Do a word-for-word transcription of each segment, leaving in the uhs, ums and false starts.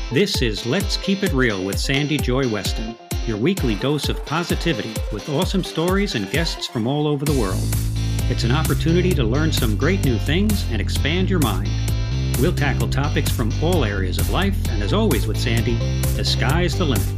This is Let's Keep It Real with Sandy Joy Weston, your weekly dose of positivity with awesome stories and guests from all over the world. It's an opportunity to learn some great new things and expand your mind. We'll tackle topics from all areas of life, and as always with Sandy, the sky's the limit.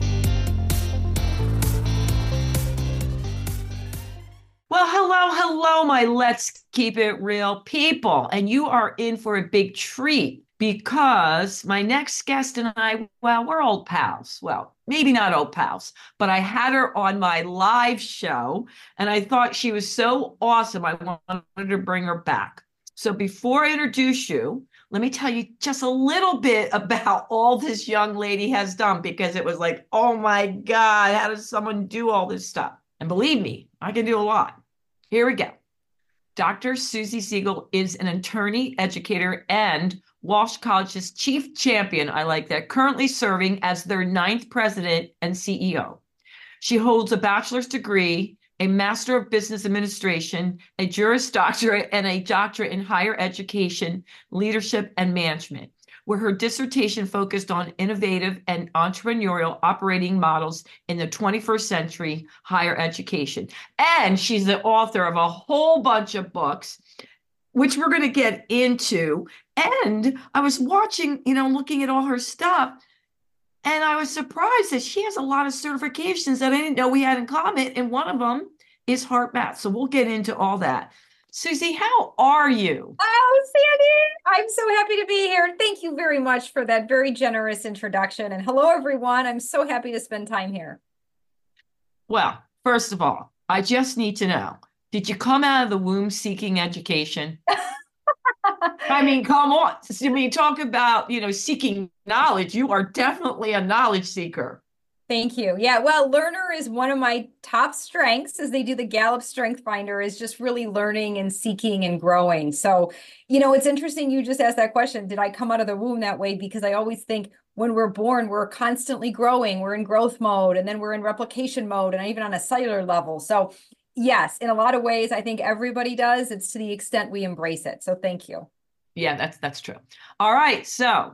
Well, hello, hello, my Let's Keep It Real people. And you are in for a big treat because my next guest and I, well, we're old pals. Well, maybe not old pals, but I had her on my live show and I thought she was so awesome. I wanted to bring her back. So before I introduce you, let me tell you just a little bit about all this young lady has done, because it was like, oh my God, how does someone do all this stuff? And believe me, I can do a lot. Here we go. Doctor Susie Siegel is an attorney, educator, and Walsh College's chief champion, I like that, currently serving as their ninth president and C E O. She holds a bachelor's degree, a master of business administration, a juris doctorate, and a doctorate in higher education, leadership, and management, where her dissertation focused on innovative and entrepreneurial operating models in the twenty-first century higher education. And she's the author of a whole bunch of books, which we're going to get into. And I was watching, you know, looking at all her stuff, and I was surprised that she has a lot of certifications that I didn't know we had in common. And one of them is HeartMath. So we'll get into all that. Susie, how are you? Oh, Sandy, I'm so happy to be here. Thank you very much for that very generous introduction. And hello, everyone. I'm so happy to spend time here. Well, first of all, I just need to know, did you come out of the womb seeking education? I mean, come on. I mean, talk about, you know, seeking knowledge. You are definitely a knowledge seeker. Thank you. Yeah, well, learner is one of my top strengths, as they do the Gallup Strength Finder, is just really learning and seeking and growing. So, you know, it's interesting you just asked that question. Did I come out of the womb that way? Because I always think when we're born, we're constantly growing. We're in growth mode, and then we're in replication mode, and even on a cellular level. So yes, in a lot of ways, I think everybody does. It's to the extent we embrace it. So thank you. Yeah, that's that's true. All right. So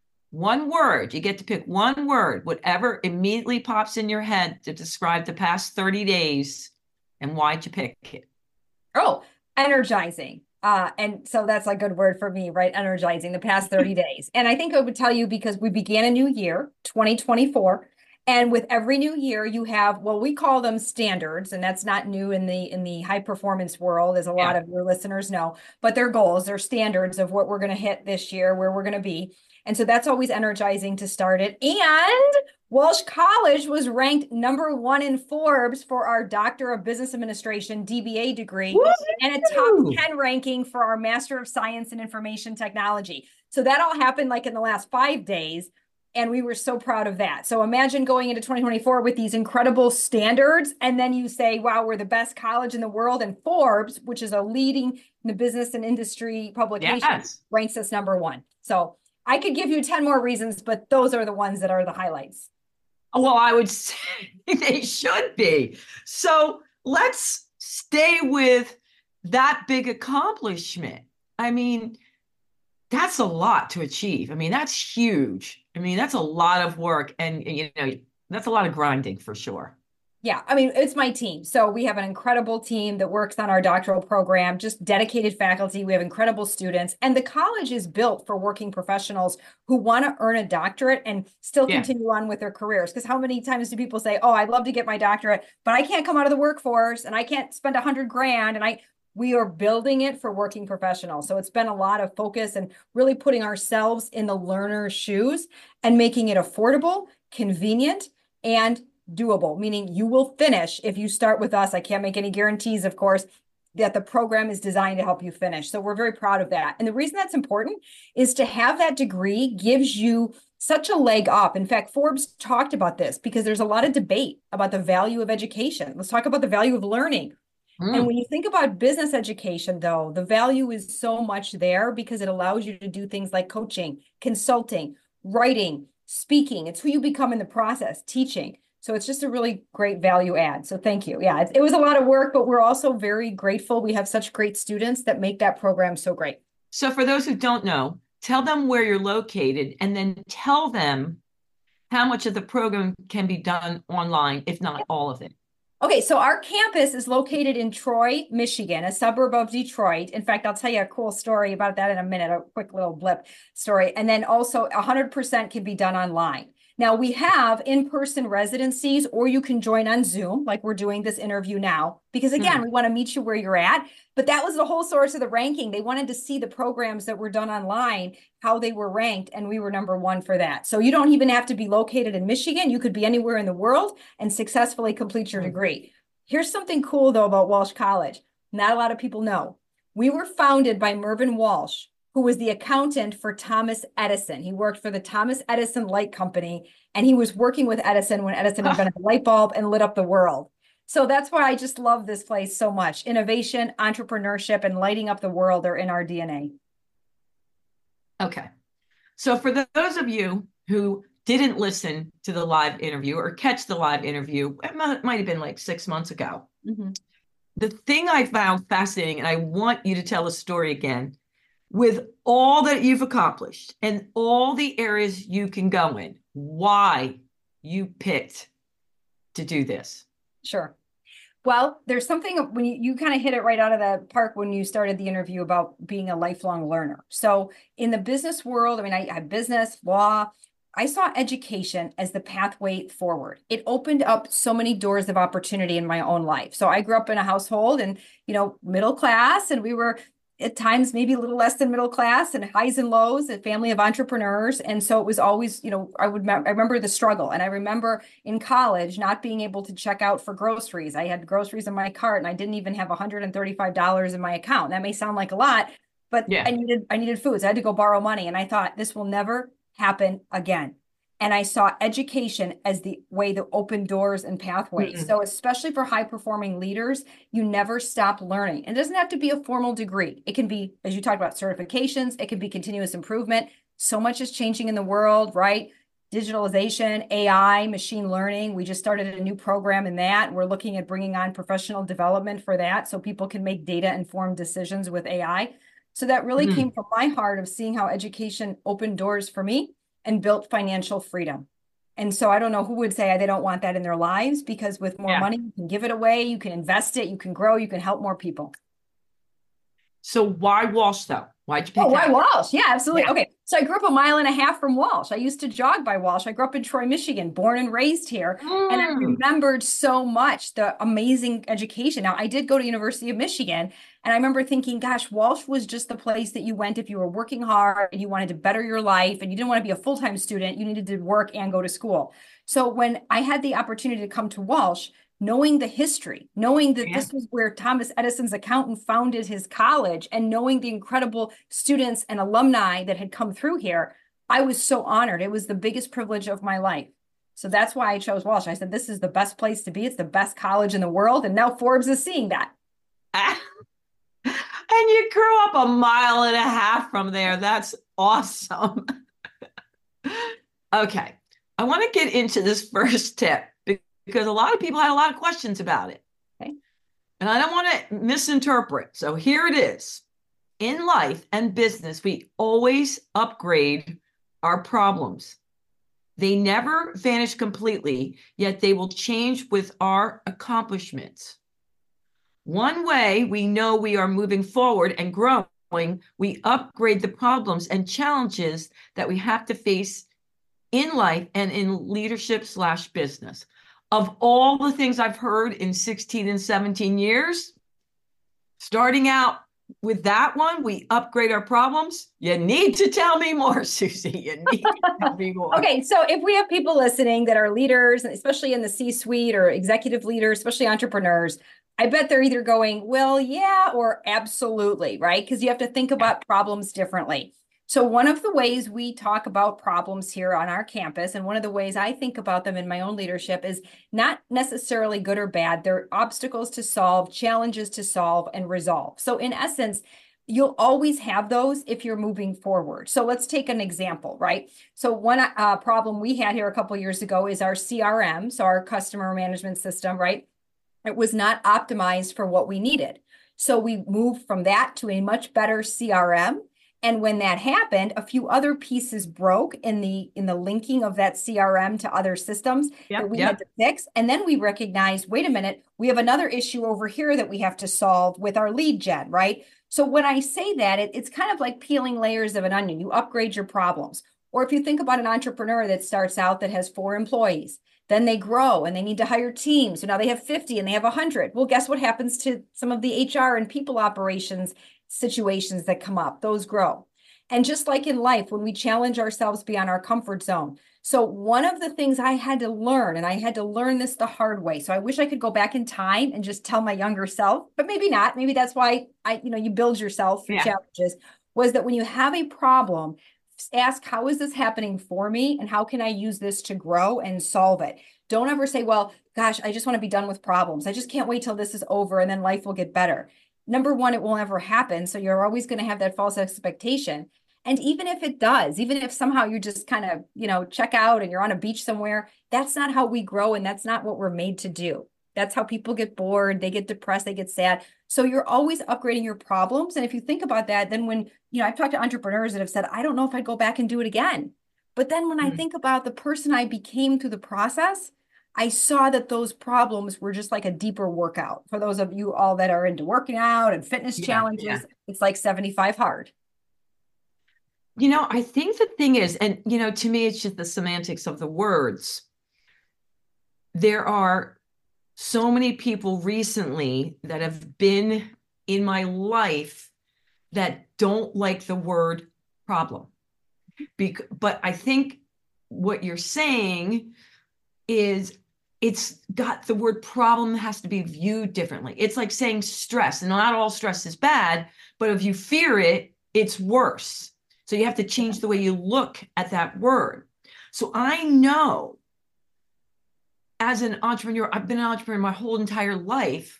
one word, you get to pick one word, whatever immediately pops in your head to describe the past thirty days, and why'd you pick it? Oh, energizing. Uh, and so that's a good word for me, right? Energizing the past thirty days. And I think I would tell you because we began a new year, twenty twenty-four. And with every new year, you have, well, we call them standards, and that's not new in the in the high performance world, as a lot yeah. of your listeners know, but they're goals, they're standards of what we're going to hit this year, where we're going to be. And so that's always energizing to start it. And Walsh College was ranked number one in Forbes for our Doctor of Business Administration D B A degree, Woo! And a top ten ranking for our Master of Science in Information Technology. So that all happened like in the last five days. And we were so proud of that. So imagine going into twenty twenty-four with these incredible standards. And then you say, wow, we're the best college in the world. And Forbes, which is a leading in the business and industry publication, yes. ranks us number one. So I could give you ten more reasons, but those are the ones that are the highlights. Well, I would say they should be. So let's stay with that big accomplishment. I mean, that's a lot to achieve. I mean, that's huge. I mean, that's a lot of work, and, you know, that's a lot of grinding for sure. Yeah, I mean, it's my team. So we have an incredible team that works on our doctoral program, just dedicated faculty. We have incredible students, and the college is built for working professionals who want to earn a doctorate and still yeah. continue on with their careers. Because how many times do people say, oh, I'd love to get my doctorate, but I can't come out of the workforce and I can't spend a hundred grand. And I, we are building it for working professionals. So it's been a lot of focus and really putting ourselves in the learner's shoes and making it affordable, convenient, and doable, meaning you will finish if you start with us. I can't make any guarantees, of course, that the program is designed to help you finish. So we're very proud of that. And the reason that's important is to have that degree gives you such a leg up. In fact, Forbes talked about this because there's a lot of debate about the value of education. Let's talk about the value of learning. Mm. And when you think about business education, though, the value is so much there because it allows you to do things like coaching, consulting, writing, speaking. It's who you become in the process, teaching. So it's just a really great value add. So thank you. Yeah, it, it was a lot of work, but we're also very grateful. We have such great students that make that program so great. So for those who don't know, tell them where you're located and then tell them how much of the program can be done online, if not all of it? Okay, so our campus is located in Troy, Michigan, a suburb of Detroit. In fact, I'll tell you a cool story about that in a minute, a quick little blip story. And then also one hundred percent can be done online. Now, we have in-person residencies, or you can join on Zoom, like we're doing this interview now, because again, mm. we want to meet you where you're at. But that was the whole source of the ranking. They wanted to see the programs that were done online, how they were ranked, and we were number one for that. So you don't even have to be located in Michigan. You could be anywhere in the world and successfully complete your mm. degree. Here's something cool, though, about Walsh College. Not a lot of people know. We were founded by Mervyn Walsh, who was the accountant for Thomas Edison. He worked for the Thomas Edison Light Company, and he was working with Edison when Edison invented the light bulb and lit up the world. So that's why I just love this place so much. Innovation, entrepreneurship, and lighting up the world are in our D N A. Okay. So for those of you who didn't listen to the live interview or catch the live interview, it might, might have been like six months ago. Mm-hmm. The thing I found fascinating, and I want you to tell the story again, with all that you've accomplished and all the areas you can go in, why you picked to do this. Sure. Well, there's something when you, you kind of hit it right out of the park when you started the interview about being a lifelong learner. So in the business world, I mean, I, I have business, law, I saw education as the pathway forward. It opened up so many doors of opportunity in my own life. So I grew up in a household and, you know, middle class, and we were at times maybe a little less than middle class, and highs and lows, a family of entrepreneurs. And so it was always, you know, I would, I remember the struggle. And I remember in college not being able to check out for groceries. I had groceries in my cart and I didn't even have one hundred thirty-five dollars in my account. That may sound like a lot, but yeah. I needed, I needed food. So I had to go borrow money. And I thought this will never happen again. And I saw education as the way to open doors and pathways. Mm-hmm. So especially for high performing leaders, you never stop learning. And it doesn't have to be a formal degree. It can be, as you talked about, certifications. It can be continuous improvement. So much is changing in the world, right? Digitalization, A I, machine learning. We just started a new program in that. We're looking at bringing on professional development for that so people can make data informed decisions with A I. So that really mm-hmm. came from my heart of seeing how education opened doors for me and built financial freedom. And so I don't know who would say they don't want that in their lives, because with more yeah. money, you can give it away, you can invest it, you can grow, you can help more people. So why Walsh though? Why'd you pick Oh, why that? Walsh? Yeah, absolutely. Yeah. Okay. So I grew up a mile and a half from Walsh. I used to jog by Walsh. I grew up in Troy, Michigan, born and raised here. Mm. And I remembered so much the amazing education. Now, I did go to University of Michigan, and I remember thinking, gosh, Walsh was just the place that you went if you were working hard and you wanted to better your life and you didn't want to be a full-time student. You needed to work and go to school. So when I had the opportunity to come to Walsh, knowing the history, knowing that yeah. this was where Thomas Edison's accountant founded his college, and knowing the incredible students and alumni that had come through here, I was so honored. It was the biggest privilege of my life. So that's why I chose Walsh. I said, this is the best place to be. It's the best college in the world. And now Forbes is seeing that. And you grew up a mile and a half from there. That's awesome. Okay. I want to get into this first tip, because a lot of people had a lot of questions about it. Okay. And I don't want to misinterpret. So here it is. In life and business, we always upgrade our problems. They never vanish completely, yet they will change with our accomplishments. One way we know we are moving forward and growing, we upgrade the problems and challenges that we have to face in life and in leadership slash business. Of all the things I've heard in sixteen and seventeen years, starting out with that one, we upgrade our problems. You need to tell me more, Susie. You need to tell me more. Okay, so if we have people listening that are leaders, especially in the C-suite or executive leaders, especially entrepreneurs, I bet they're either going, well, yeah, or absolutely, right? Because you have to think about problems differently. So one of the ways we talk about problems here on our campus, and one of the ways I think about them in my own leadership, is not necessarily good or bad. They're obstacles to solve, challenges to solve and resolve. So in essence, you'll always have those if you're moving forward. So let's take an example, right? So one uh, problem we had here a couple of years ago is our C R M, so our customer management system, right? It was not optimized for what we needed. So we moved from that to a much better C R M. And when that happened, a few other pieces broke in the in the linking of that C R M to other systems Yep, that we yep. had to fix. And then we recognized, wait a minute, we have another issue over here that we have to solve with our lead gen, right? So when I say that, it, it's kind of like peeling layers of an onion. You upgrade your problems. Or if you think about an entrepreneur that starts out that has four employees, then they grow and they need to hire teams. So now they have fifty and they have one hundred. Well, guess what happens to some of the H R and people operations situations that come up? Those grow. And just like in life, when we challenge ourselves beyond our comfort zone. So one of the things I had to learn, and I had to learn this the hard way. So I wish I could go back in time and just tell my younger self, but maybe not. Maybe that's why I, you know, you build yourself through Yeah. challenges, was that when you have a problem, ask, how is this happening for me? And how can I use this to grow and solve it? Don't ever say, well, gosh, I just want to be done with problems. I just can't wait till this is over and then life will get better. Number one, it will never happen. So you're always going to have that false expectation. And even if it does, even if somehow you just kind of, you know, check out and you're on a beach somewhere, that's not how we grow. And that's not what we're made to do. That's how people get bored. They get depressed. They get sad. So you're always upgrading your problems. And if you think about that, then when, you know, I've talked to entrepreneurs that have said, I don't know if I'd go back and do it again. But then when mm. I think about the person I became through the process, I saw that those problems were just like a deeper workout. For those of you all that are into working out and fitness yeah, challenges, yeah. It's like seventy-five hard. You know, I think the thing is, and, you know, to me, it's just the semantics of the words. There are so many people recently that have been in my life that don't like the word problem. Be- but I think what you're saying is it's got the word problem has to be viewed differently. It's like saying stress, and not all stress is bad, but if you fear it, it's worse. So you have to change the way you look at that word. So I know as an entrepreneur, I've been an entrepreneur my whole entire life.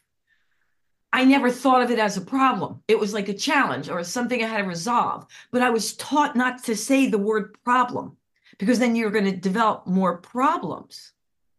I never thought of it as a problem. It was like a challenge or something I had to resolve. But I was taught not to say the word problem because then you're going to develop more problems.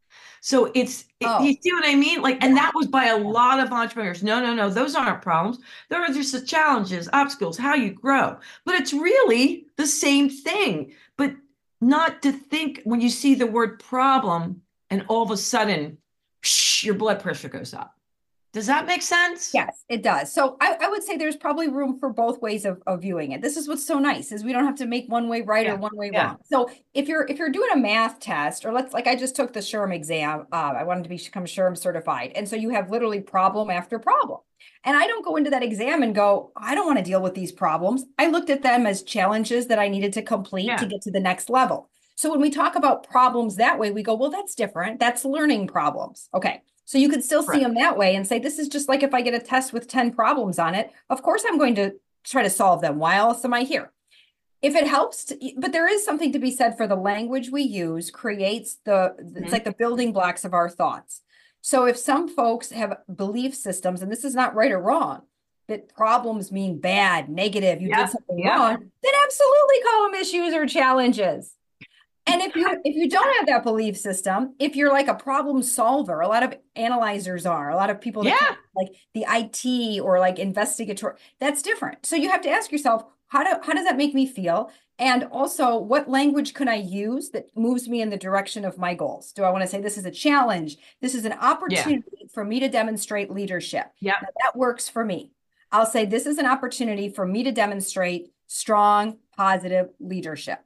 So it's, oh. you see what I mean? Like, and that was by a lot of entrepreneurs. No, no, no, those aren't problems. Those are just the challenges, obstacles, how you grow. But it's really the same thing. But not to think when you see the word problem and all of a sudden, whoosh, your blood pressure goes up. Does that make sense? Yes, it does. So I, I would say there's probably room for both ways of, of viewing it. This is what's so nice is we don't have to make one way right yeah. or one way yeah. wrong. So if you're if you're doing a math test, or let's like I just took the SHRM exam, uh, I wanted to become SHRM certified. And so you have literally problem after problem. And I don't go into that exam and go, I don't want to deal with these problems. I looked at them as challenges that I needed to complete yeah. to get to the next level. So when we talk about problems that way, we go, well, that's different. That's learning problems. Okay. So you could still see them that way and say, this is just like if I get a test with ten problems on it, of course I'm going to try to solve them. Why else am I here? If it helps, to, but there is something to be said for the language we use creates the, mm-hmm. it's like the building blocks of our thoughts. So if some folks have belief systems, and this is not right or wrong, that problems mean bad, negative, you yeah, did something yeah. wrong, then absolutely call them issues or challenges. And if you if you don't have that belief system, if you're like a problem solver, a lot of analyzers are, a lot of people that yeah. come, like the I T or like investigator, that's different. So you have to ask yourself, how do how does that make me feel? And also, what language can I use that moves me in the direction of my goals? Do I want to say this is a challenge? This is an opportunity yeah. for me to demonstrate leadership. Yeah, that works for me. I'll say this is an opportunity for me to demonstrate strong, positive leadership.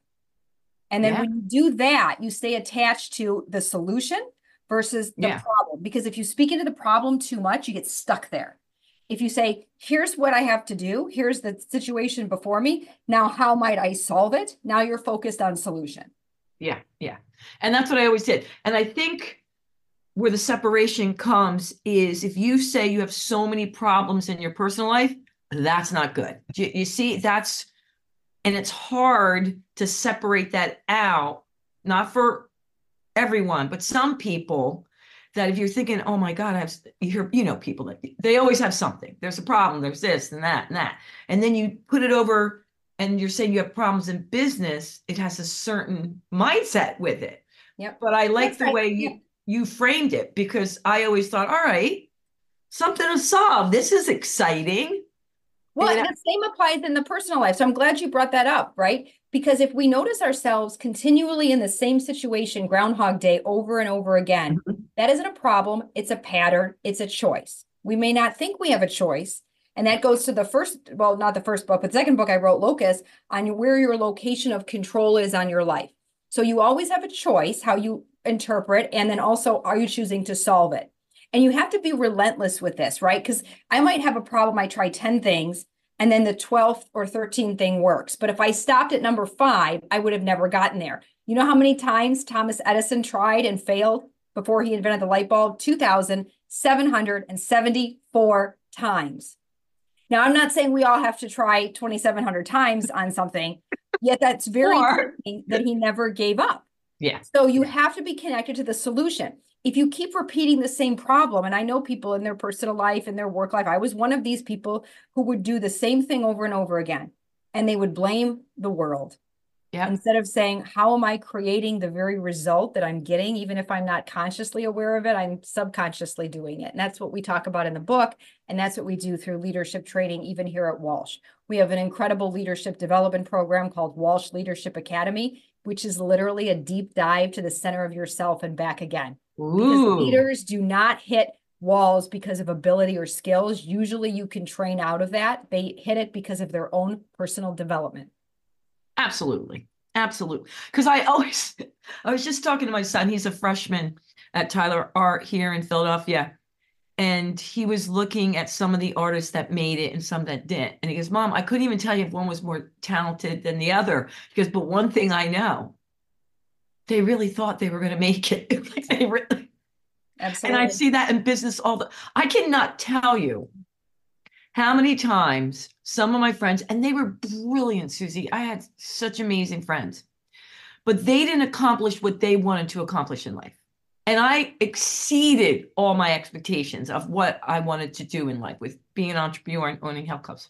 And then yeah. when you do that, you stay attached to the solution versus the yeah. problem. Because if you speak into the problem too much, you get stuck there. If you say, here's what I have to do, here's the situation before me, now how might I solve it? Now you're focused on solution. Yeah, yeah. And that's what I always did. And I think where the separation comes is if you say you have so many problems in your personal life, that's not good. You, you see, that's, and it's hard to separate that out, not for everyone, but some people that if you're thinking, oh my God, I have, you hear, you know, people that they always have something. There's a problem, there's this and that and that. And then you put it over and you're saying you have problems in business, it has a certain mindset with it. Yep. But I like That's the right. way you, you framed it because I always thought, all right, something to solve. This is exciting. Well, You and know? the same applies in the personal life. So I'm glad you brought that up, right? Because if we notice ourselves continually in the same situation, Groundhog Day, over and over again, Mhm. that isn't a problem. It's a pattern. It's a choice. We may not think we have a choice. And that goes to the first, well, not the first book, but the second book I wrote, Locus, on where your location of control is on your life. So you always have a choice how you interpret, and then also, are you choosing to solve it? And you have to be relentless with this, right? Because I might have a problem. I try ten things and then the twelfth or thirteenth thing works. But if I stopped at number five, I would have never gotten there. You know how many times Thomas Edison tried and failed before he invented the light bulb? two thousand seven hundred seventy-four times. Now, I'm not saying we all have to try twenty-seven hundred times on something, yet that's very Or, telling that he never gave up. yeah. So you Yeah. have to be connected to the solution. If you keep repeating the same problem, and I know people in their personal life and their work life, I was one of these people who would do the same thing over and over again, and they would blame the world Yeah. instead of saying, how am I creating the very result that I'm getting? Even if I'm not consciously aware of it, I'm subconsciously doing it. And that's what we talk about in the book. And that's what we do through leadership training, even here at Walsh. We have an incredible leadership development program called Walsh Leadership Academy, which is literally a deep dive to the center of yourself and back again. Because Ooh, leaders do not hit walls because of ability or skills. Usually you can train out of that. They hit it because of their own personal development. absolutely. Absolutely. Because I always, I was just talking to my son. He's a freshman at Tyler Art here in Philadelphia. And he was looking at some of the artists that made it and some that didn't. And he goes, Mom, I couldn't even tell you if one was more talented than the other. He goes, but one thing I know, they really thought they were going to make it. Like they really, and I Absolutely. see that in business all the, I cannot tell you how many times some of my friends, and they were brilliant, Susie. I had such amazing friends, but they didn't accomplish what they wanted to accomplish in life. And I exceeded all my expectations of what I wanted to do in life with being an entrepreneur and owning health clubs.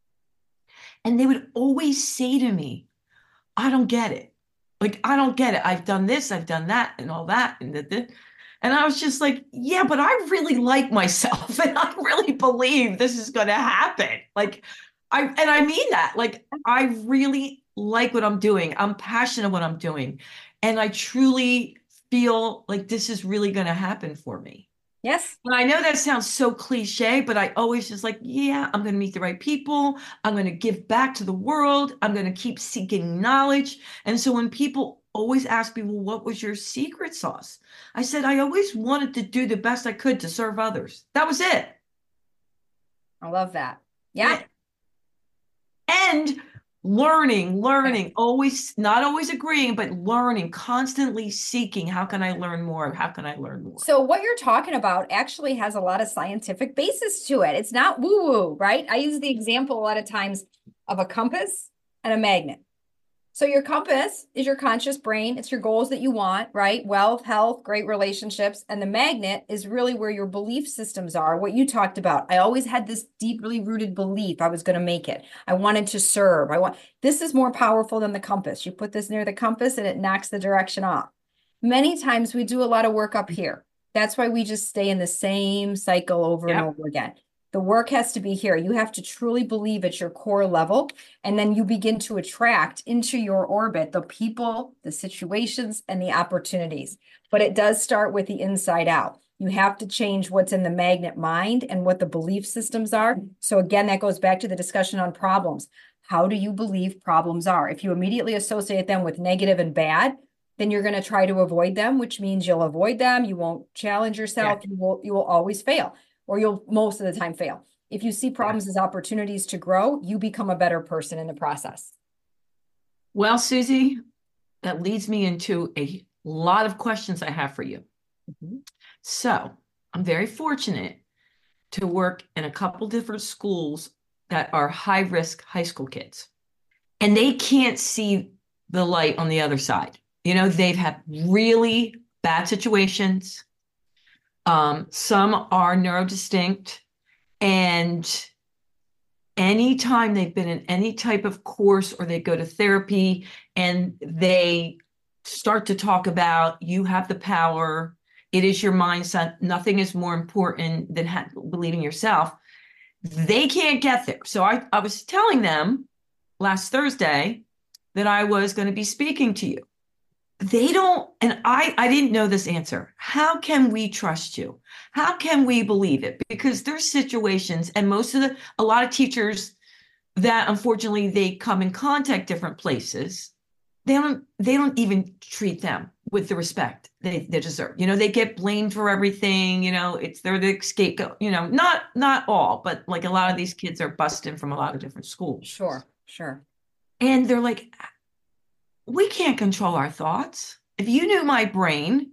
And they would always say to me, I don't get it. Like, I don't get it. I've done this, I've done that, and all that. And that, that. And I was just like, yeah, but I really like myself. And I really believe this is going to happen. Like, I, and I mean that. Like, I really like what I'm doing. I'm passionate what I'm doing. And I truly feel like this is really going to happen for me. Yes. And I know that sounds so cliche, but I always just like, yeah, I'm going to meet the right people. I'm going to give back to the world. I'm going to keep seeking knowledge. And so when people always ask me, well, what was your secret sauce? I said, I always wanted to do the best I could to serve others. That was it. I love that. Yeah. And learning, learning, always, not always agreeing, but learning, constantly seeking. How can I learn more? How can I learn more? So what you're talking about actually has a lot of scientific basis to it. It's not woo-woo, right? I use the example a lot of times of a compass and a magnet. So your compass is your conscious brain. It's your goals that you want, right? Wealth, health, great relationships. And the magnet is really where your belief systems are, what you talked about. I always had this deeply rooted belief I was going to make it. I wanted to serve. I want, this is more powerful than the compass. You put this near the compass and it knocks the direction off. Many times we do a lot of work up here. That's why we just stay in the same cycle over and Yep. over again. The work has to be here. You have to truly believe at your core level, and then you begin to attract into your orbit the people, the situations, and the opportunities. But it does start with the inside out. You have to change what's in the magnet mind and what the belief systems are. So again, that goes back to the discussion on problems. How do you believe problems are? If you immediately associate them with negative and bad, then you're going to try to avoid them, which means you'll avoid them. You won't challenge yourself. Yeah. You will, you will always fail, or you'll most of the time fail. If you see problems as opportunities to grow, you become a better person in the process. Well, Susie, that leads me into a lot of questions I have for you. Mm-hmm. So I'm very fortunate to work in a couple different schools that are high risk high school kids, and they can't see the light on the other side. You know, they've had really bad situations. Um, some are neurodistinct, and anytime they've been in any type of course or they go to therapy and they start to talk about, you have the power, it is your mindset, nothing is more important than ha- believing yourself, they can't get there. So I, I was telling them last Thursday that I was going to be speaking to you. They don't, and I, I didn't know this answer. How can we trust you? How can we believe it? Because there's situations, and most of the, a lot of teachers that unfortunately they come in contact different places, they don't, they don't even treat them with the respect they, they deserve. You know, they get blamed for everything, you know, it's, they're the scapegoat, you know, not, not all, but like a lot of these kids are busting from a lot of different schools. Sure, sure. And they're like, we can't control our thoughts. If you knew my brain,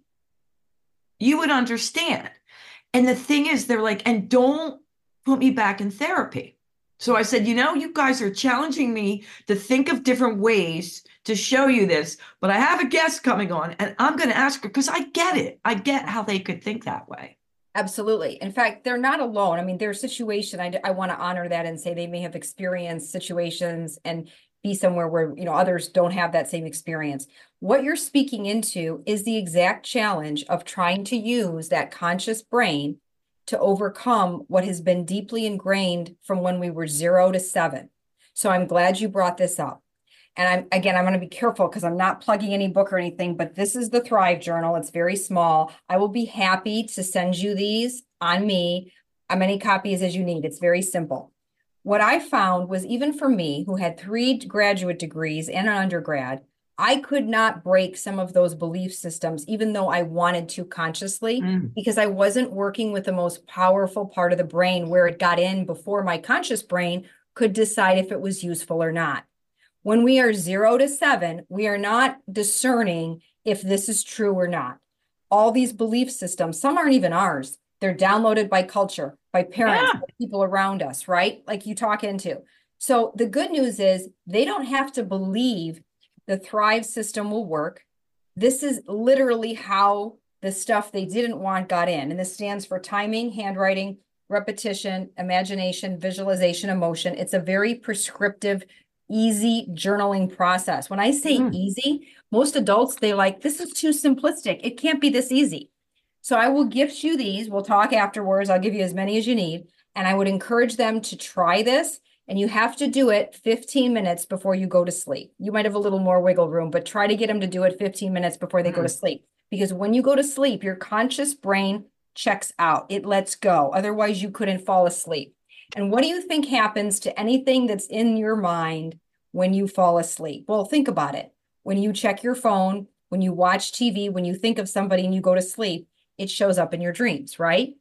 you would understand. And the thing is, they're like, and don't put me back in therapy. So I said, you know, you guys are challenging me to think of different ways to show you this, but I have a guest coming on and I'm going to ask her because I get it. I get how they could think that way. Absolutely. In fact, they're not alone. I mean, their situation, I, I want to honor that and say they may have experienced situations and be somewhere where, you know, others don't have that same experience. What you're speaking into is the exact challenge of trying to use that conscious brain to overcome what has been deeply ingrained from when we were zero to seven. So I'm glad you brought this up. And I'm, again, I'm going to be careful because I'm not plugging any book or anything, but this is the Thrive Journal. It's very small. I will be happy to send you these on me, as many copies as you need. It's very simple. What I found was, even for me, who had three graduate degrees and an undergrad, I could not break some of those belief systems, even though I wanted to consciously, mm. because I wasn't working with the most powerful part of the brain where it got in before my conscious brain could decide if it was useful or not. When we are zero to seven, we are not discerning if this is true or not. All these belief systems, some aren't even ours. They're downloaded by culture, by parents, yeah. by people around us, right? Like you talk into. So the good news is they don't have to believe the Thrive system will work. This is literally how the stuff they didn't want got in. And this stands for timing, handwriting, repetition, imagination, visualization, emotion. It's a very prescriptive, easy journaling process. When I say mm. easy, most adults, they like, this is too simplistic. It can't be this easy. So I will gift you these. We'll talk afterwards. I'll give you as many as you need. And I would encourage them to try this. And you have to do it fifteen minutes before you go to sleep. You might have a little more wiggle room, but try to get them to do it fifteen minutes before they mm. go to sleep. Because when you go to sleep, your conscious brain checks out. It lets go. Otherwise, you couldn't fall asleep. And what do you think happens to anything that's in your mind when you fall asleep? Well, think about it. When you check your phone, when you watch T V, when you think of somebody and you go to sleep, it shows up in your dreams, right?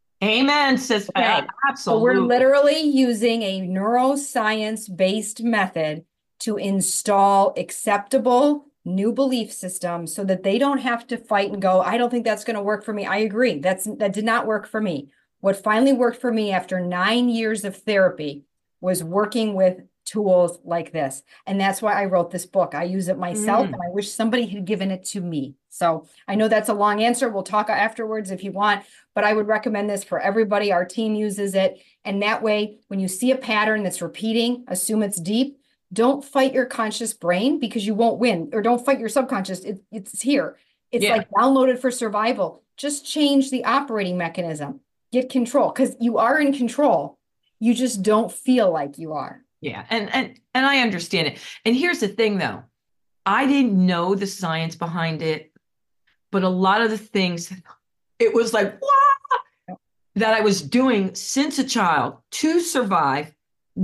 Amen, sister. Okay. Absolutely. So we're literally using a neuroscience-based method to install acceptable new belief systems so that they don't have to fight and go, I don't think that's going to work for me. I agree. That's that did not work for me. What finally worked for me after nine years of therapy was working with tools like this. And that's why I wrote this book. I use it myself, mm. and I wish somebody had given it to me. So I know that's a long answer. We'll talk afterwards if you want, but I would recommend this for everybody. Our team uses it. And that way, when you see a pattern that's repeating, assume it's deep. Don't fight your conscious brain because you won't win, or don't fight your subconscious. It, it's here. It's yeah. like downloaded for survival. Just change the operating mechanism. Get control, because you are in control. You just don't feel like you are. Yeah. And, and, and I understand it. And here's the thing though, I didn't know the science behind it, but a lot of the things, it was like, what? That I was doing since a child to survive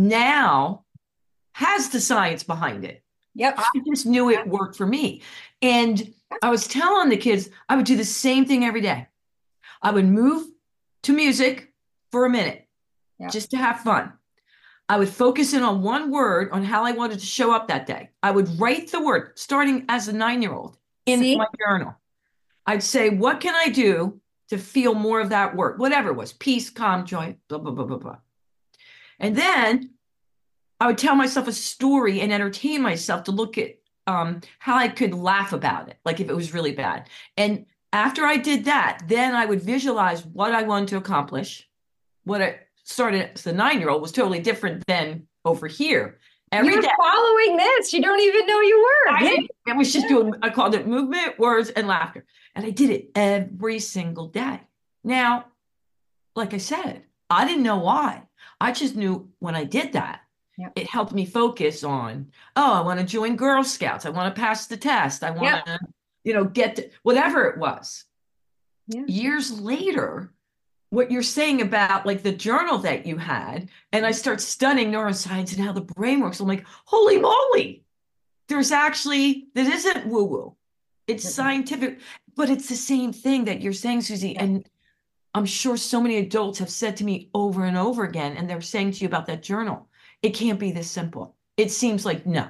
now has the science behind it. Yep. I just knew it worked for me. And I was telling the kids, I would do the same thing every day. I would move to music for a minute, yep. just to have fun. I would focus in on one word on how I wanted to show up that day. I would write the word, starting as a nine-year-old, in See? my journal. I'd say, what can I do to feel more of that word? Whatever it was, peace, calm, joy, blah, blah, blah, blah, blah. And then I would tell myself a story and entertain myself to look at um, how I could laugh about it, like if it was really bad. And after I did that, then I would visualize what I wanted to accomplish. What I started as a nine-year-old was totally different than over here. Every You're day. following this. You don't even know you were. I, did. I was just doing, I called it movement, words, and laughter. And I did it every single day. Now, like I said, I didn't know why. I just knew when I did that, Yeah. it helped me focus on, oh, I want to join Girl Scouts. I want to pass the test. I want Yeah. to, you know, get to, whatever it was. Yeah. Years later, what you're saying about like the journal that you had, and I start studying neuroscience and how the brain works. I'm like, holy moly, there's actually, this isn't woo-woo. It's Mhm. scientific, but it's the same thing that you're saying, Susie. Yeah. And I'm sure so many adults have said to me over and over again, and they're saying to you about that journal, it can't be this simple. It seems like no,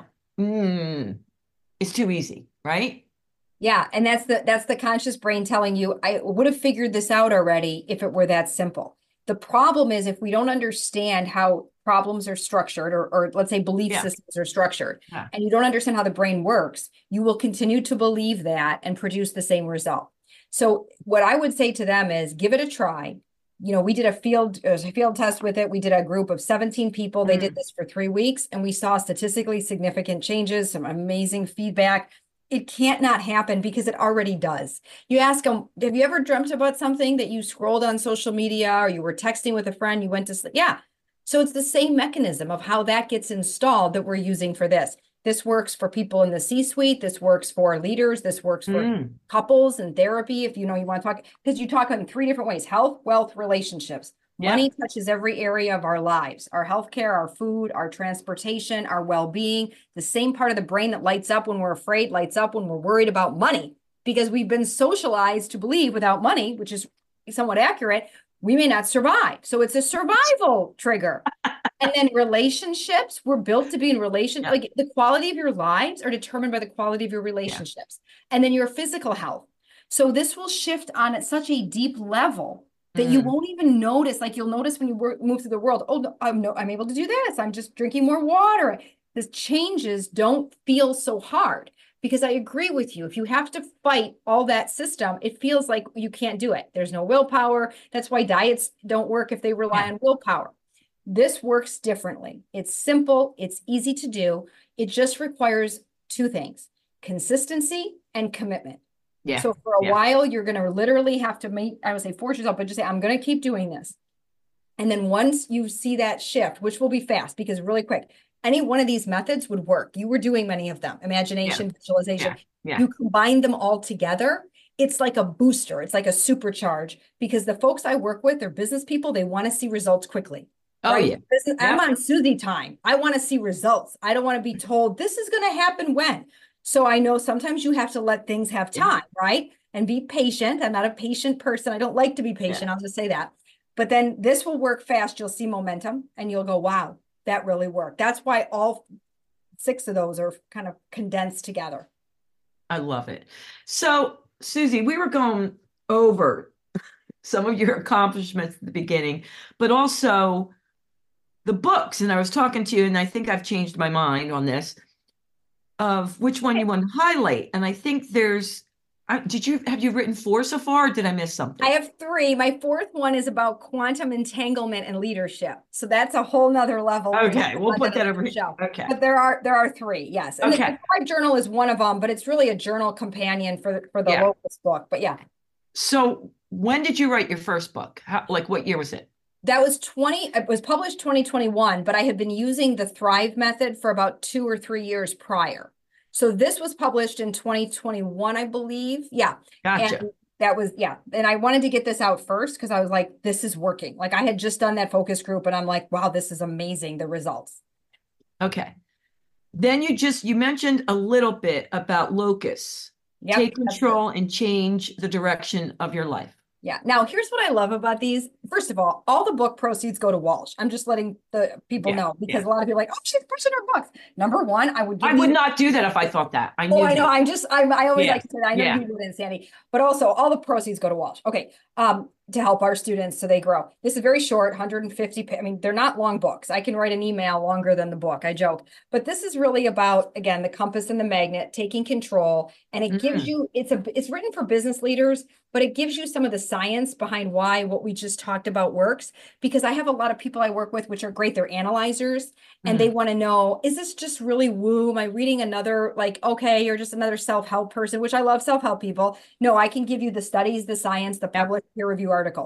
mm, it's too easy, right? Yeah, and that's the that's the conscious brain telling you, I would have figured this out already if it were that simple. The problem is if we don't understand how problems are structured, or, or let's say belief Yeah. systems are structured, Yeah. and you don't understand how the brain works, you will continue to believe that and produce the same result. So what I would say to them is give it a try. You know, we did a field a field test with it. We did a group of seventeen people. They did Mm. this for three weeks, and we saw statistically significant changes, some amazing feedback. It can't not happen because it already does. You ask them, have you ever dreamt about something that you scrolled on social media or you were texting with a friend, you went to sleep? Yeah. So it's the same mechanism of how that gets installed that we're using for this. This works for people in the C-suite. This works for leaders. This works for Mm. couples and therapy. If you know you want to talk, because you talk in three different ways: health, wealth, relationships. Money Yeah. touches every area of our lives, our healthcare, our food, our transportation, our well-being. The same part of the brain that lights up when we're afraid lights up when we're worried about money, because we've been socialized to believe without money, which is somewhat accurate, we may not survive. So it's a survival trigger. And then relationships, we're built to be in relation, Yeah. like the quality of your lives are determined by the quality of your Yeah. relationships, and then your physical health. So this will shift on at such a deep level that you Mm. won't even notice. Like you'll notice when you work, move through the world, oh, no, I'm no, I'm able to do this. I'm just drinking more water. The changes don't feel so hard, because I agree with you. If you have to fight all that system, it feels like you can't do it. There's no willpower. That's why diets don't work if they rely Yeah. on willpower. This works differently. It's simple. It's easy to do. It just requires two things: consistency and commitment. Yeah. So for a Yeah. while, you're going to literally have to make, I would say force yourself, but just say, I'm going to keep doing this. And then once you see that shift, which will be fast because really quick, any one of these methods would work. You were doing many of them: imagination, visualization. Yeah. Yeah. You combine them all together. It's like a booster. It's like a supercharge, because the folks I work with, they're business people. They want to see results quickly. Oh, Right? yeah. Business- I'm Yeah. on Susie time. I want to see results. I don't want to be told this is going to happen when. So I know sometimes you have to let things have Yeah. time, right? And be patient. I'm not a patient person. I don't like to be patient. Yeah. I'll just say that. But then this will work fast. You'll see momentum and you'll go, wow, that really worked. That's why all six of those are kind of condensed together. I love it. So, Susie, we were going over some of your accomplishments at the beginning, but also the books. And I was talking to you, and I think I've changed my mind on this, of which one you want to highlight. And I think there's, I, did you, have you written four so far, or did I miss something? I have three. My fourth one is about quantum entanglement and leadership. So that's a whole nother level. Okay, we'll put that over here. Show. Okay. But there are there are three, yes. And Okay. the Thrive Journal is one of them, but it's really a journal companion for, for the Yeah. Locus book. But yeah. So when did you write your first book? How, like what year was it? That was twenty, it was published twenty twenty-one, but I had been using the Thrive method for about two or three years prior. So this was published in twenty twenty-one, I believe. Yeah. Gotcha. And that was, yeah. And I wanted to get this out first because I was like, this is working. Like I had just done that focus group and I'm like, wow, this is amazing, the results. Okay. Then you just, you mentioned a little bit about Locus. Yep, Take that's it. control and change the direction of your life. Yeah. Now, here's what I love about these. First of all, all the book proceeds go to Walsh. I'm just letting the people Yeah, know, because yeah. a lot of people are like, oh, she's pushing her books. Number one, I would give I would these- not do that if I thought that. I Oh, knew I know. that. I'm just, I'm, I always Yeah, like to say that. I know yeah. you do it, Sandy, but also all the proceeds go to Walsh. Okay. Um, to help our students so they grow. This is very short, one hundred fifty. I mean, they're not long books. I can write an email longer than the book. I joke, but this is really about, again, the compass and the magnet, taking control. And it gives Mm. you, it's a, it's written for business leaders, but it gives you some of the science behind why what we just talked about works. Because I have a lot of people I work with, which are great. They're analyzers and Mm. they want to know, is this just really woo? Am I reading another, like, okay, you're just another self-help person, which I love self-help people. No, I can give you the studies, the science, the published peer review articles.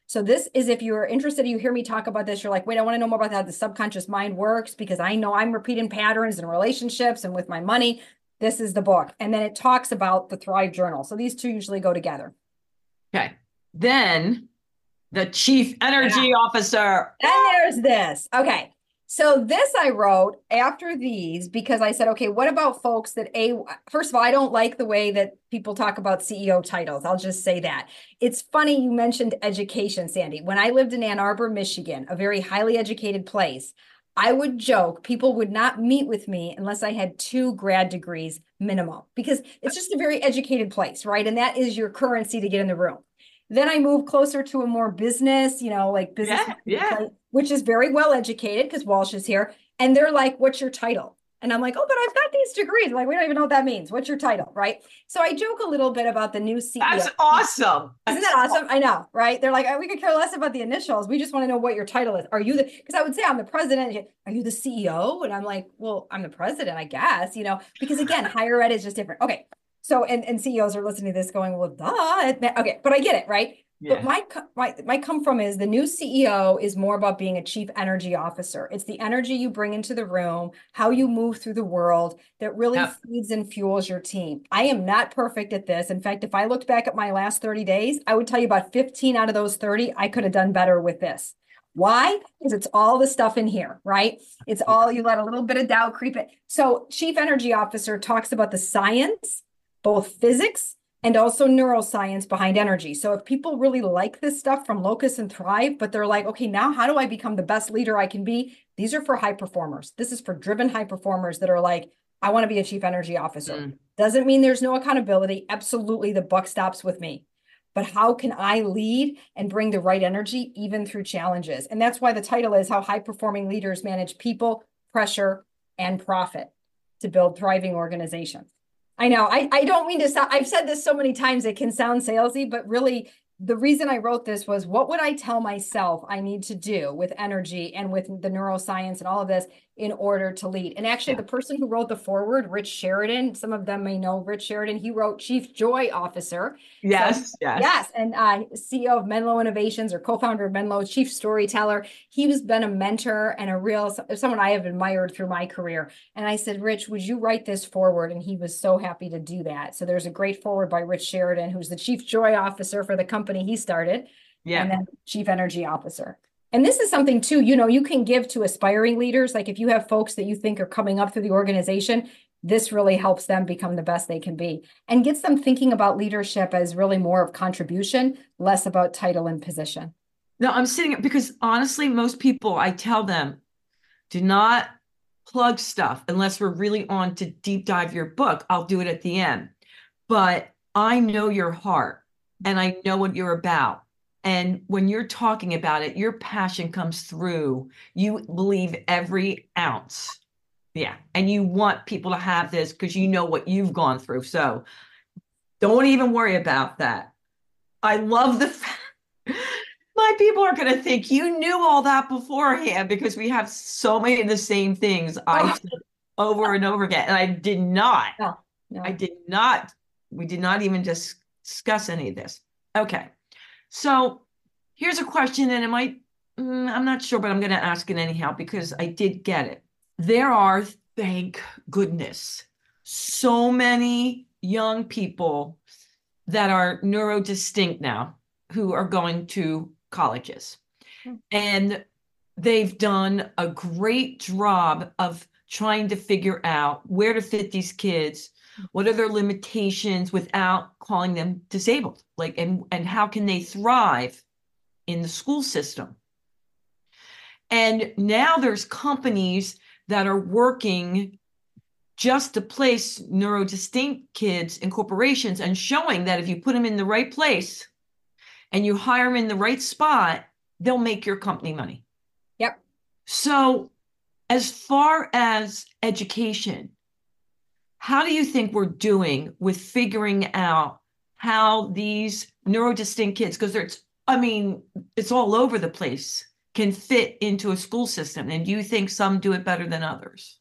So this is, if you're interested, you hear me talk about this, you're like, wait, I want to know more about how the subconscious mind works because I know I'm repeating patterns in relationships and with my money. This is the book. And then it talks about the Thrive Journal. So these two usually go together. Okay. Then the Chief Energy yeah. Officer. And there's this. Okay. So this I wrote after these because I said, okay, what about folks that a first of all, I don't like the way that people talk about C E O titles. I'll just say that. It's funny you mentioned education, Sandy. When I lived in Ann Arbor, Michigan, a very highly educated place, I would joke people would not meet with me unless I had two grad degrees minimum because it's just a very educated place, right? And that is your currency to get in the room. Then I moved closer to a more business, you know, like business, yeah, yeah. Place, which is very well educated because Walsh is here. And they're like, what's your title? And I'm like, oh, but I've got these degrees. Like, we don't even know what that means. What's your title, right? So I joke a little bit about the new C E O. That's awesome. Isn't that awesome? I know, right? They're like, oh, we could care less about the initials. We just want to know what your title is. Are you the, because I would say I'm the president. Are you the C E O? And I'm like, well, I'm the president, I guess, you know, because again, higher ed is just different. Okay. So, and, and C E Os are listening to this going, well, duh. Okay. But I get it, right? Yeah. But my, my, my come from is the new C E O is more about being a chief energy officer. It's the energy you bring into the room, how you move through the world that really yep. feeds and fuels your team. I am not perfect at this. In fact, if I looked back at my last thirty days, I would tell you about fifteen out of those thirty, I could have done better with this. Why? Because it's all the stuff in here, right? It's all, you let a little bit of doubt creep in. So chief energy officer talks about the science, both physics and also neuroscience behind energy. So if people really like this stuff from Locus and Thrive, but they're like, okay, now how do I become the best leader I can be? These are for high performers. This is for driven high performers that are like, I want to be a chief energy officer. Mm. Doesn't mean there's no accountability. Absolutely, the buck stops with me. But how can I lead and bring the right energy even through challenges? And that's why the title is How High Performing Leaders Manage People, Pressure, and Profit to Build Thriving Organizations. I know, I, I don't mean to sound, I've said this so many times, it can sound salesy, but really the reason I wrote this was what would I tell myself I need to do with energy and with the neuroscience and all of this in order to lead? And actually yeah. the person who wrote the foreword, Rich Sheridan, some of them may know Rich Sheridan, he wrote Chief Joy Officer. Yes, so, yes. Yes, and uh, C E O of Menlo Innovations or co-founder of Menlo, Chief Storyteller. He has been a mentor and a real, someone I have admired through my career. And I said, Rich, would you write this forward? And he was so happy to do that. So there's a great forward by Rich Sheridan, who's the Chief Joy Officer for the company he started, yeah. and then Chief Energy Officer. And this is something too, you know, you can give to aspiring leaders. Like if you have folks that you think are coming up through the organization, this really helps them become the best they can be and gets them thinking about leadership as really more of contribution, less about title and position. No, I'm sitting because honestly, most people, I tell them, do not plug stuff unless we're really on to deep dive your book. I'll do it at the end. But I know your heart and I know what you're about. And when you're talking about it, your passion comes through. You believe every ounce. Yeah. And you want people to have this because you know what you've gone through. So don't even worry about that. I love the fact my people are going to think you knew all that beforehand because we have so many of the same things I said over and over again. And I did not. No, no. I did not. We did not even just discuss any of this. Okay. So here's a question, and it might, mm, I'm not sure, but I'm going to ask it anyhow because I did get it. There are, thank goodness, so many young people that are neurodistinct now who are going to colleges. Hmm. And they've done a great job of trying to figure out where to fit these kids. What are their limitations without calling them disabled? Like, and, and how can they thrive in the school system? And now there's companies that are working just to place neurodistinct kids in corporations and showing that if you put them in the right place and you hire them in the right spot, they'll make your company money. Yep. So as far as education, how do you think we're doing with figuring out how these neurodistinct kids, because there's, I mean, it's all over the place, can fit into a school system? And do you think some do it better than others?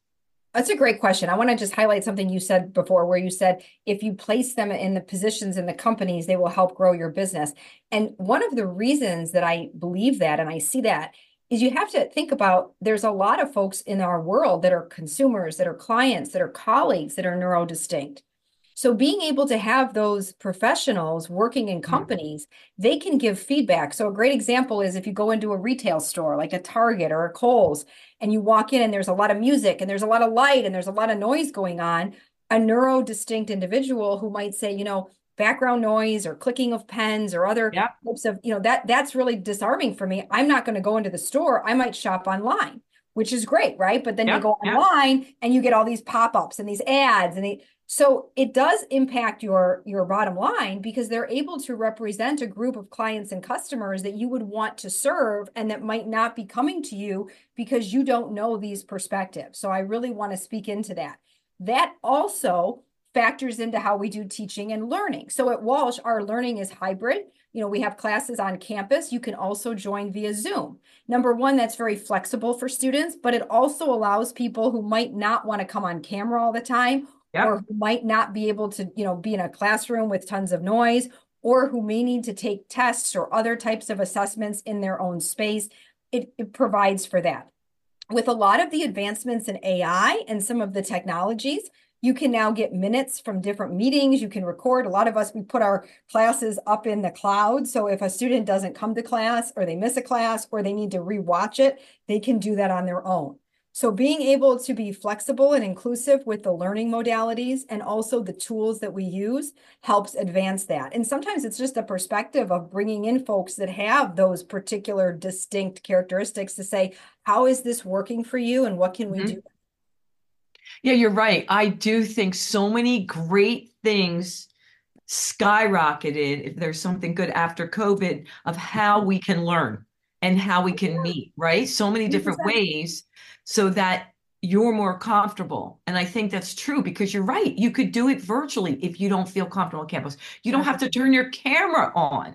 That's a great question. I want to just highlight something you said before, where you said if you place them in the positions in the companies, they will help grow your business. And one of the reasons that I believe that, and I see that, is you have to think about there's a lot of folks in our world that are consumers, that are clients, that are colleagues that are neurodistinct. So being able to have those professionals working in companies, they can give feedback. So a great example is if you go into a retail store like a Target or a Kohl's, and you walk in and there's a lot of music and there's a lot of light and there's a lot of noise going on, a neurodistinct individual who might say, you know, background noise or clicking of pens or other Yep. types of, you know, that that's really disarming for me. I'm not going to go into the store. I might shop online, which is great, right? But then you Yep. go Yep. online and you get all these pop-ups and these ads and they, so it does impact your your bottom line because they're able to represent a group of clients and customers that you would want to serve and that might not be coming to you because you don't know these perspectives. So I really want to speak into that. That also factors into how we do teaching and learning. So at Walsh, our learning is hybrid. You know, we have classes on campus. You can also join via Zoom. Number one, that's very flexible for students, but it also allows people who might not want to come on camera all the time, Yep. or who might not be able to, you know, be in a classroom with tons of noise, or who may need to take tests or other types of assessments in their own space. It, it provides for that. With a lot of the advancements in A I and some of the technologies, you can now get minutes from different meetings. You can record. A lot of us, we put our classes up in the cloud. So if a student doesn't come to class or they miss a class or they need to rewatch it, they can do that on their own. So being able to be flexible and inclusive with the learning modalities and also the tools that we use helps advance that. And sometimes it's just a perspective of bringing in folks that have those particular distinct characteristics to say, how is this working for you and what can we Mhm. do? Yeah, you're right. I do think so many great things skyrocketed, if there's something good after COVID, of how we can learn and how we can meet, right? So many different one hundred percent. ways so that you're more comfortable. And I think that's true because you're right. You could do it virtually if you don't feel comfortable on campus. You don't have to turn your camera on.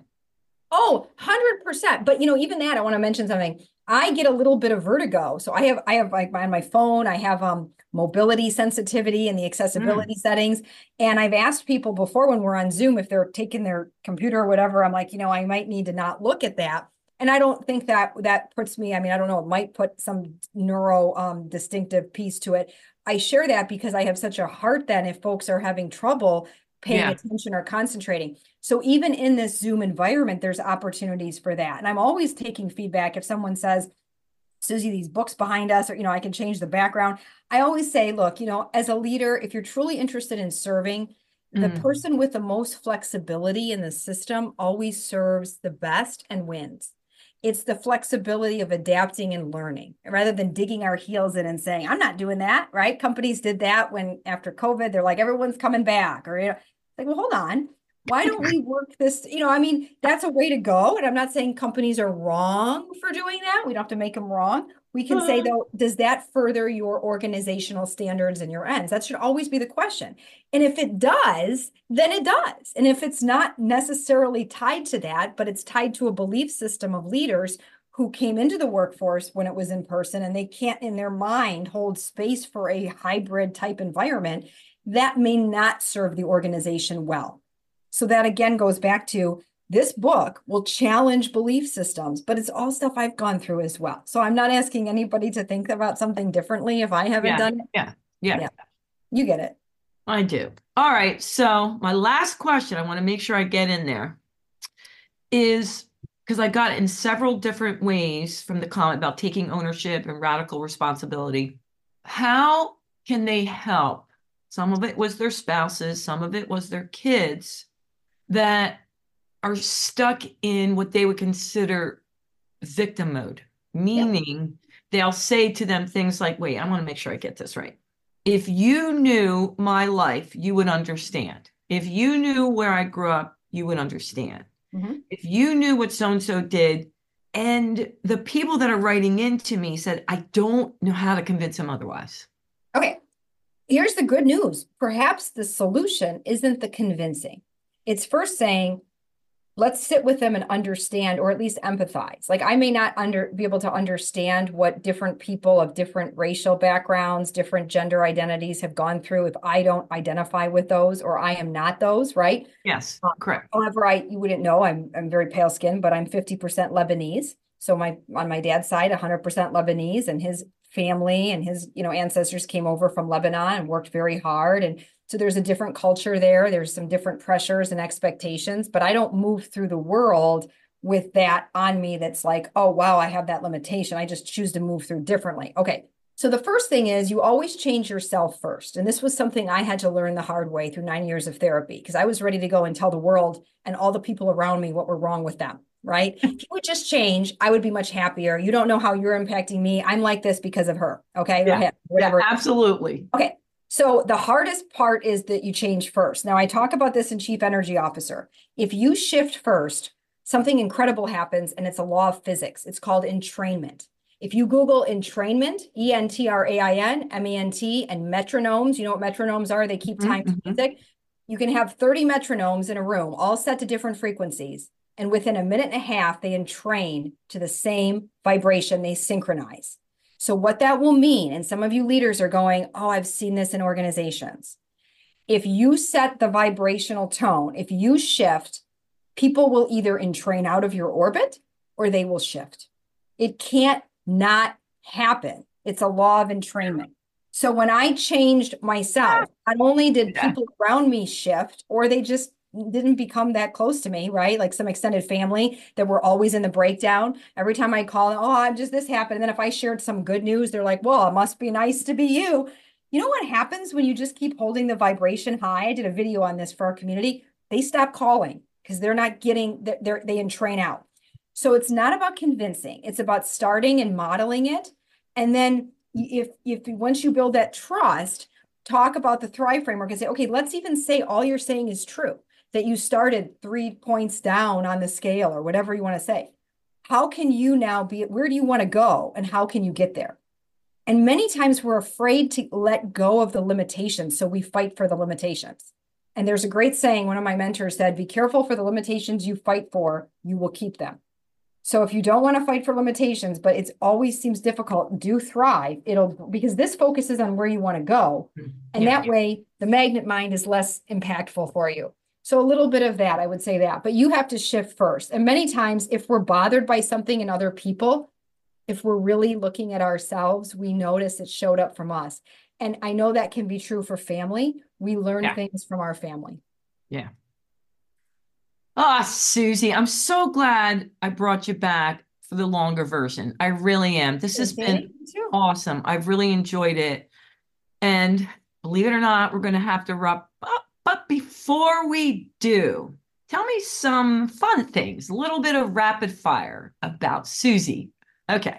Oh, one hundred percent. But you know, even that, I want to mention something. I get a little bit of vertigo. So I have, I have like on my phone, I have um mobility sensitivity and the accessibility Mm. settings. And I've asked people before when we're on Zoom, if they're taking their computer or whatever, I'm like, you know, I might need to not look at that. And I don't think that that puts me, I mean, I don't know, it might put some neuro um, distinctive piece to it. I share that because I have such a heart then if folks are having trouble paying Yeah. attention or concentrating. So even in this Zoom environment, there's opportunities for that. And I'm always taking feedback. If someone says, Susie, these books behind us, or, you know, I can change the background. I always say, look, you know, as a leader, if you're truly interested in serving, the Mm. person with the most flexibility in the system always serves the best and wins. It's the flexibility of adapting and learning rather than digging our heels in and saying, I'm not doing that, right? Companies did that when after COVID, they're like, everyone's coming back, or, you know, like, well, hold on. Why don't we work this? You know, I mean, that's a way to go. And I'm not saying companies are wrong for doing that. We don't have to make them wrong. We can say, though, does that further your organizational standards and your ends? That should always be the question. And if it does, then it does. And if it's not necessarily tied to that, but it's tied to a belief system of leaders who came into the workforce when it was in person and they can't in their mind hold space for a hybrid type environment, that may not serve the organization well. So that again goes back to this book will challenge belief systems, but it's all stuff I've gone through as well. So I'm not asking anybody to think about something differently if I haven't Yeah. done it. Yeah. Yeah. Yeah, you get it. I do. All right. So my last question, I want to make sure I get in there, is because I got it in several different ways from the comment about taking ownership and radical responsibility. How can they help? Some of it was their spouses, some of it was their kids that are stuck in what they would consider victim mode, meaning they'll say to them things like, wait, I want to make sure I get this right. If you knew my life, you would understand. If you knew where I grew up, you would understand. Mhm. If you knew what so-and-so did, and the people that are writing into me said, I don't know how to convince them otherwise. Okay, here's the good news. Perhaps the solution isn't the convincing. It's first saying, let's sit with them and understand, or at least empathize. Like I may not under be able to understand what different people of different racial backgrounds, different gender identities have gone through if I don't identify with those or I am not those, right? Yes, Uh, correct. However, I you wouldn't know I'm I'm very pale skinned, but I'm fifty percent Lebanese. So my on my dad's side, one hundred percent Lebanese, and his family and his, you know, ancestors came over from Lebanon and worked very hard. And so there's a different culture there. There's some different pressures and expectations, but I don't move through the world with that on me that's like, oh, wow, I have that limitation. I just choose to move through differently. Okay. So the first thing is you always change yourself first. And this was something I had to learn the hard way through nine years of therapy, because I was ready to go and tell the world and all the people around me what were wrong with them. Right? If you would just change, I would be much happier. You don't know how you're impacting me. I'm like this because of her. Okay. Yeah. Ahead, whatever. Yeah, absolutely. Okay. So the hardest part is that you change first. Now I talk about this in Chief Energy Officer. If you shift first, something incredible happens, and it's a law of physics. It's called entrainment. If you Google entrainment, E N T R A I N, M E N T, and metronomes, you know what metronomes are? They keep time Mm-hmm. to music. You can have thirty metronomes in a room, all set to different frequencies. And within a minute and a half, they entrain to the same vibration, they synchronize. So what that will mean, and some of you leaders are going, oh, I've seen this in organizations. If you set the vibrational tone, if you shift, people will either entrain out of your orbit or they will shift. It can't not happen. It's a law of entrainment. So when I changed myself, not only did Yeah. people around me shift, or they just didn't become that close to me, right? Like some extended family that were always in the breakdown. Every time I call, oh, I'm just this happened. And then if I shared some good news, they're like, well, it must be nice to be you. You know what happens when you just keep holding the vibration high? I did a video on this for our community. They stop calling because they're not getting, they're, they're, they entrain out. So it's not about convincing. It's about starting and modeling it. And then if, if once you build that trust, talk about the Thrive framework and say, okay, let's even say all you're saying is true, that you started three points down on the scale or whatever you want to say. How can you now be, where do you want to go and how can you get there? And many times we're afraid to let go of the limitations. So we fight for the limitations. And there's a great saying, one of my mentors said, be careful for the limitations you fight for, you will keep them. So if you don't want to fight for limitations, but it always seems difficult, do Thrive. It'll, because this focuses on where you want to go. And Yeah. that way the magnet mind is less impactful for you. So a little bit of that, I would say that, but you have to shift first. And many times if we're bothered by something in other people, if we're really looking at ourselves, we notice it showed up from us. And I know that can be true for family. We learn Yeah. things from our family. Yeah. Ah, Susie, I'm so glad I brought you back for the longer version. I really am. This has Okay, been me too. awesome. I've really enjoyed it. And believe it or not, we're going to have to wrap up. But before we do, tell me some fun things, a little bit of rapid fire about Susie. Okay.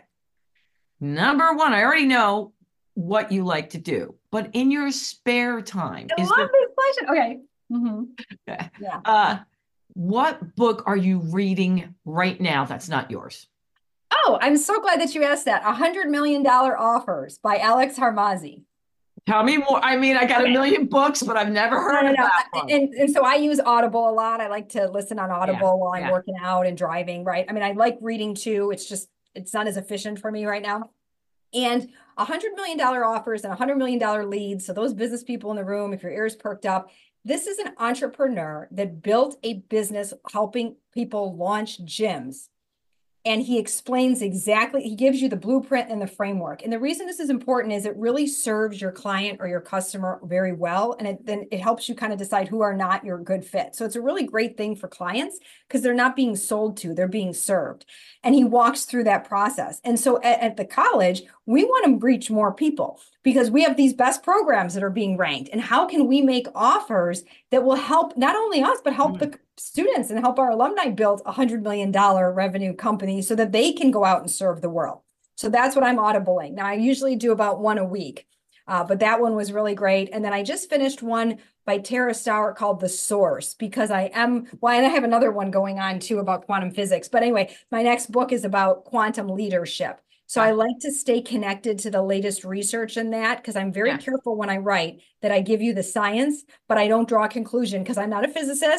Number one, I already know what you like to do, but in your spare time, I is love there, this question. Okay. Mhm. Yeah. uh, what book are you reading right now that's not yours? Oh, I'm so glad that you asked that. A hundred million dollar offers by Alex Harmazi. Tell me more. I mean, I got a million books, but I've never heard No, no, of no. that one. And, and so I use Audible a lot. I like to listen on Audible Yeah, while I'm yeah. working out and driving, right? I mean, I like reading too. It's just, it's not as efficient for me right now. And a hundred million dollar offers and a hundred million dollar leads. So those business people in the room, if your ears perked up, this is an entrepreneur that built a business helping people launch gyms. And he explains exactly, he gives you the blueprint and the framework. And the reason this is important is it really serves your client or your customer very well. And it, then it helps you kind of decide who are not your good fit. So it's a really great thing for clients because they're not being sold to, they're being served. And he walks through that process. And so at, at the college, we want to reach more people because we have these best programs that are being ranked. And how can we make offers that will help not only us, but help the students and help our alumni build a hundred million dollar revenue company so that they can go out and serve the world. So that's what I'm audibling. Now I usually do about one a week, uh, but that one was really great. And then I just finished one by Tara Stowart called The Source because I am, well, and I have another one going on too about quantum physics. But anyway, my next book is about quantum leadership. So I like to stay connected to the latest research in that because I'm very Yeah. careful when I write that I give you the science, but I don't draw a conclusion because I'm not a physicist.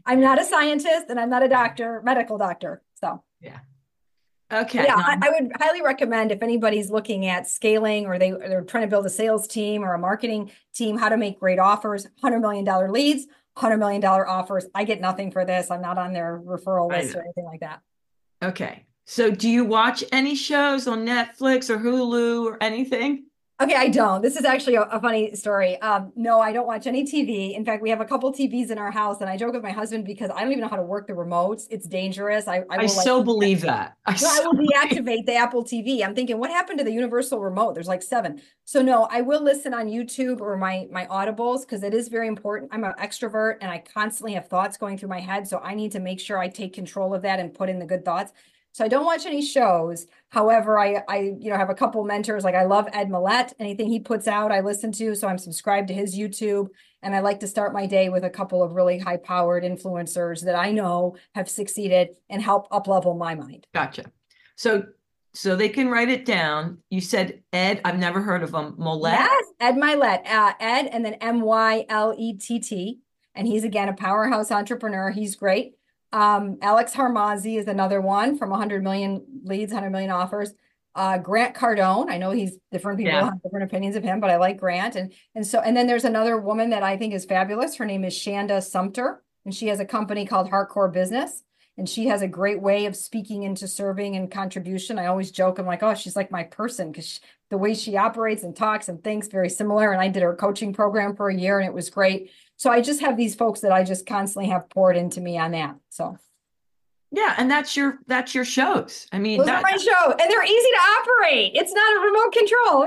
I'm not a scientist and I'm not a doctor, medical doctor. So Yeah. Okay. yeah, Now, I, I would highly recommend if anybody's looking at scaling or they, they're trying to build a sales team or a marketing team, how to make great offers, one hundred million dollar leads, one hundred million dollar offers. I get nothing for this. I'm not on their referral I list or know. anything like that. Okay. So do you watch any shows on Netflix or Hulu or anything? Okay, I don't. This is actually a, a funny story. Um, no, I don't watch any T V. In fact, we have a couple T Vs in our house, and I joke with my husband because I don't even know how to work the remotes. It's dangerous. I, I I will like, so believe that. I no, I so will deactivate the Apple T V. I'm thinking, what happened to the universal remote? There's like seven. So no, I will listen on YouTube or my my audibles because it is very important. I'm an extrovert and I constantly have thoughts going through my head. So I need to make sure I take control of that and put in the good thoughts. So I don't watch any shows. However, I I you know have a couple mentors. Like I love Ed Millett. Anything he puts out, I listen to. So I'm subscribed to his YouTube. And I like to start my day with a couple of really high powered influencers that I know have succeeded and help up level my mind. Gotcha. So so they can write it down. You said Ed, I've never heard of him. Mollet? Yes, Ed Milet, uh, Ed, and then M Y L E T T. And he's again a powerhouse entrepreneur. He's great. Um, Alex Harmazi is another one from one hundred million leads, one hundred million offers. Uh, Grant Cardone. I know he's different people Yeah. have different opinions of him, but I like Grant. And and so and then there's another woman that I think is fabulous. Her name is Shanda Sumter, and she has a company called Hardcore Business. And she has a great way of speaking into serving and contribution. I always joke, I'm like, oh, she's like my person because the way she operates and talks and thinks very similar. And I did her coaching program for a year and it was great. So I just have these folks that I just constantly have poured into me on that. So Yeah, and that's your that's your shows. I mean, those that, are my show, and they're easy to operate. It's not a remote control.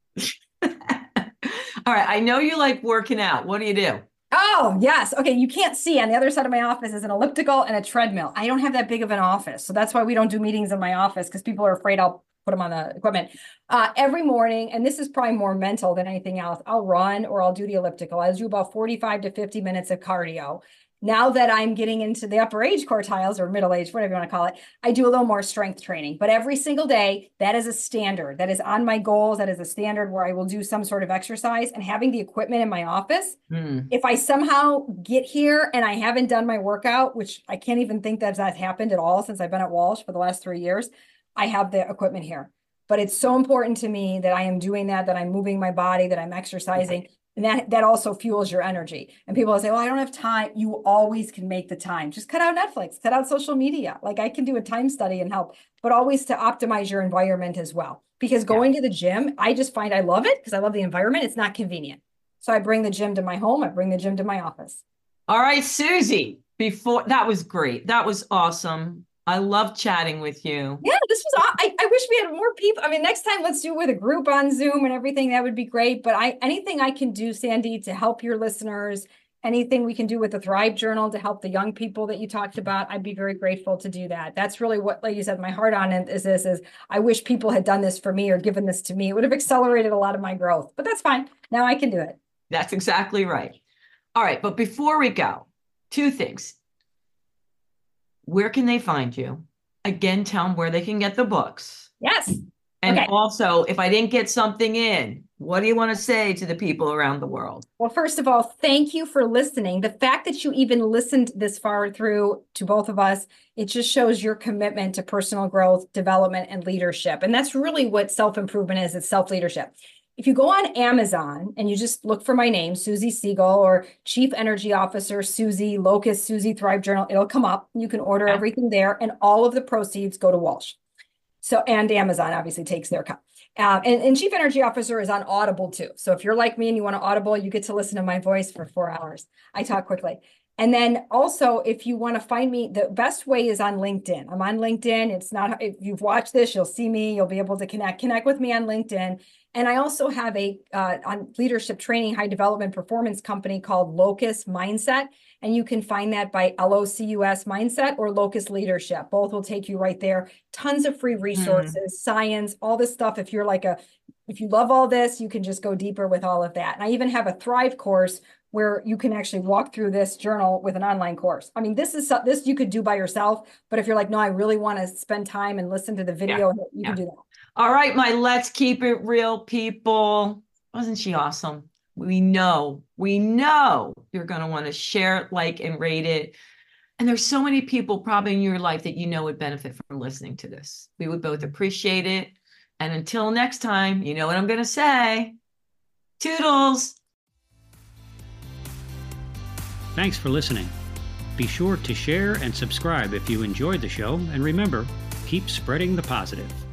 Yeah. All right. I know you like working out. What do you do? Oh, yes. Okay. You can't see on the other side of my office is an elliptical and a treadmill. I don't have that big of an office. So that's why we don't do meetings in my office because people are afraid I'll put them on the equipment. Uh, every morning, and this is probably more mental than anything else, I'll run or I'll do the elliptical. I'll do about forty-five to fifty minutes of cardio. Now that I'm getting into the upper age quartiles or middle age, whatever you want to call it, I do a little more strength training. But every single day, that is a standard. That is on my goals. That is a standard where I will do some sort of exercise. And having the equipment in my office, Hmm. if I somehow get here and I haven't done my workout, which I can't even think that that's happened at all since I've been at Walsh for the last three years, I have the equipment here. But it's so important to me that I am doing that, that I'm moving my body, that I'm exercising. And that, that also fuels your energy. And people will say, well, I don't have time. You always can make the time. Just cut out Netflix, cut out social media. Like I can do a time study and help, but always to optimize your environment as well. Because going to the gym, I just find I love it because I love the environment. It's not convenient. So I bring the gym to my home. I bring the gym to my office. All right, Susie, before that was great. That was awesome. I love chatting with you. Yeah, this was, aw- I, I wish we had more people. I mean, next time let's do it with a group on Zoom and everything. That would be great. But I, anything I can do, Sandy, to help your listeners, anything we can do with the Thrive Journal to help the young people that you talked about, I'd be very grateful to do that. That's really what, like you said, my heart on it is this is I wish people had done this for me or given this to me. It would have accelerated a lot of my growth, but that's fine. Now I can do it. That's exactly right. All right, but before we go, two things. Where can they find you? Again, tell them where they can get the books. Yes. And Okay. also, if I didn't get something in, what do you want to say to the people around the world? Well, first of all, thank you for listening. The fact that you even listened this far through to both of us, it just shows your commitment to personal growth, development, and leadership. And that's really what self-improvement is. It's self-leadership. If you go on Amazon and you just look for my name, Susie Siegel, or Chief Energy Officer, Susie, Locust, Susie Thrive Journal, it'll come up. You can order Okay. everything there, and all of the proceeds go to Walsh. So, and Amazon obviously takes their cut. Uh, and, and Chief Energy Officer is on Audible too. So if you're like me and you want to Audible, you get to listen to my voice for four hours. I talk quickly. And then also, if you want to find me, the best way is on LinkedIn. I'm on LinkedIn. It's not, if you've watched this, you'll see me, you'll be able to connect, connect with me on LinkedIn. And I also have a uh, on leadership training, high development performance company called Locus Mindset. And you can find that by L O C U S Mindset or Locus Leadership. Both will take you right there. Tons of free resources, mm. science, all this stuff. If you're like a, if you love all this, you can just go deeper with all of that. And I even have a Thrive course where you can actually walk through this journal with an online course. I mean, this is this you could do by yourself, but if you're like, no, I really want to spend time and listen to the video, yeah. you yeah. can do that. All right, my Let's Keep It Real people. Wasn't she awesome? We know, we know you're going to want to share it, like, and rate it. And there's so many people probably in your life that you know would benefit from listening to this. We would both appreciate it. And until next time, you know what I'm going to say. Toodles. Thanks for listening. Be sure to share and subscribe if you enjoyed the show. And remember, keep spreading the positive.